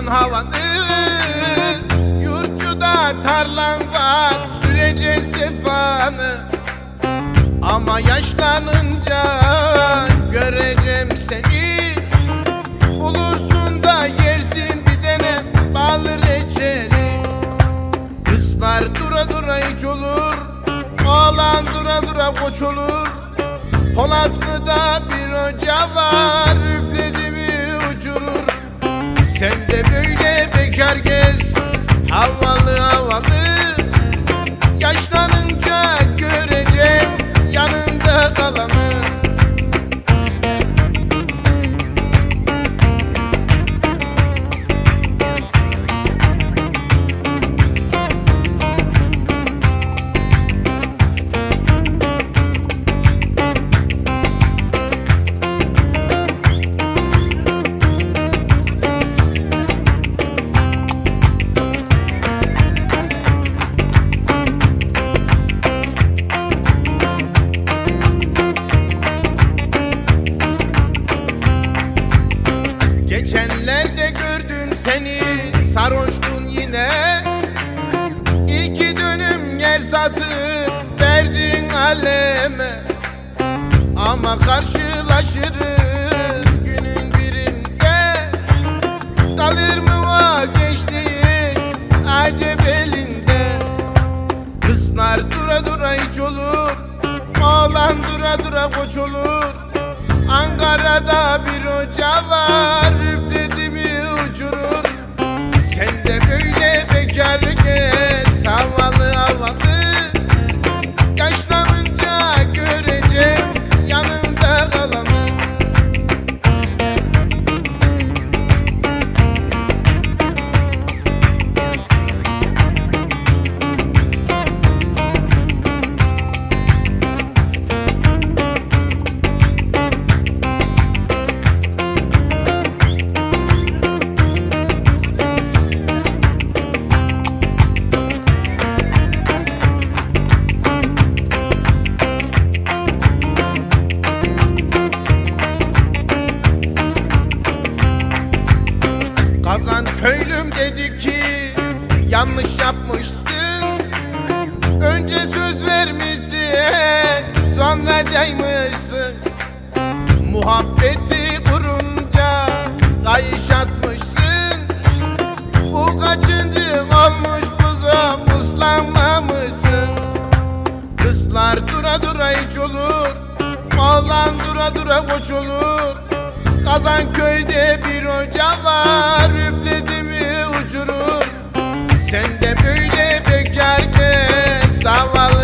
Seviyorsun havanı, yurtçuda tarlan var, sürece sefanı. Ama yaşlanınca göreceğim seni, bulursun da yersin bir tane bal reçeli. Kızlar dura dura hiç olur, oğlan dura dura koç olur. Polatlı'da bir hoca var, üfledi mi uçurur. Sen de böyle bekar gez, havalı havalı. Yaşlanınca göreceğim yanında kalanı. Geçenlerde gördüm seni, sarhoştun yine. 2 dönüm yer satıp verdin aleme. Ama karşılaşırız günün birinde. Kalır mı o gençliğin acep elinde? Kızlar dura dura hiç olur, oğlan dura dura koç olur. Ankara'da bir hoca var, üfledi mi uçurur. Sen de böyle bekar gez, havalı havalı. Yaşlanınca göreceğim yanında kalanı. Kazan köylüm dedi ki yanlış yapmışsın. Önce söz vermişsin, sonra caymışsın. Muhabbeti kurunca kayış atmışsın. Bu kaçıncı olmuş kuzum, uslanmamışsın. Kızlar dura dura hiç olur, oğlan dura dura koç olur. Kazanköy'de bir hoca var, üfledi mi uçurur. Sen de böyle bekar gez, havalı